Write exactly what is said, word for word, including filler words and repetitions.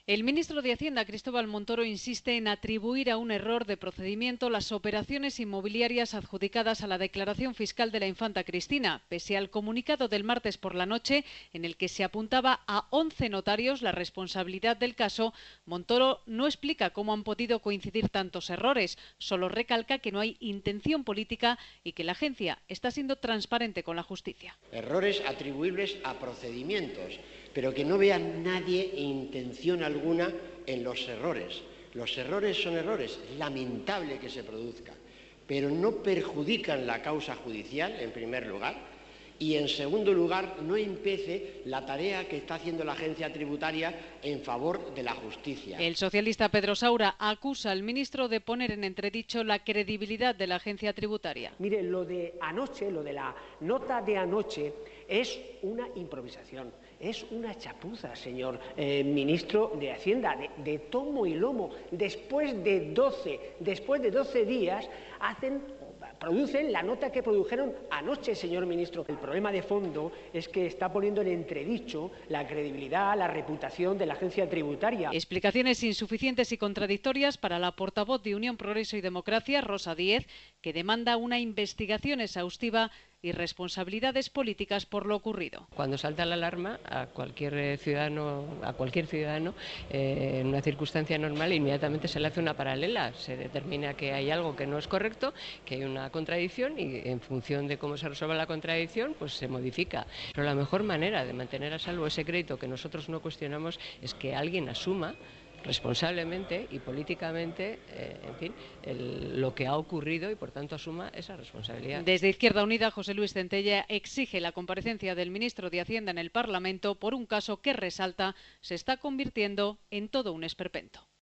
El ministro de Hacienda, Cristóbal Montoro, insiste en atribuir a un error de procedimiento las operaciones inmobiliarias adjudicadas a la declaración fiscal de la infanta Cristina, pese al comunicado del martes por la noche en el que se apuntaba a once notarios la responsabilidad del caso. Montoro no explica cómo han podido coincidir tantos errores, solo recalca que no hay intención política y que la agencia está siendo transparente con la justicia. Errores atribuibles a procedimientos, pero que no vea nadie intención alguna en los errores. Los errores son errores, es lamentable que se produzcan, pero no perjudican la causa judicial, en primer lugar, y en segundo lugar, no impede la tarea que está haciendo la agencia tributaria en favor de la justicia. El socialista Pedro Saura acusa al ministro de poner en entredicho la credibilidad de la agencia tributaria. Mire, lo de anoche, lo de la nota de anoche, es una improvisación, es una chapuza, señor eh, ministro de Hacienda, de, de tomo y lomo. Después de doce, después de doce días, hacen, producen la nota que produjeron anoche, señor ministro. El problema de fondo es que está poniendo en entredicho la credibilidad, la reputación de la agencia tributaria. Explicaciones insuficientes y contradictorias para la portavoz de Unión, Progreso y Democracia, Rosa Díez, que demanda una investigación exhaustiva y responsabilidades políticas por lo ocurrido. Cuando salta la alarma a cualquier ciudadano, a cualquier ciudadano, eh, en una circunstancia normal, inmediatamente se le hace una paralela, se determina que hay algo que no es correcto, que hay una contradicción y en función de cómo se resuelva la contradicción, pues se modifica. Pero la mejor manera de mantener a salvo ese crédito que nosotros no cuestionamos es que alguien asuma responsablemente y políticamente, eh, en fin, el, lo que ha ocurrido y por tanto asuma esa responsabilidad. Desde Izquierda Unida, José Luis Centella exige la comparecencia del ministro de Hacienda en el Parlamento por un caso que, resalta, se está convirtiendo en todo un esperpento.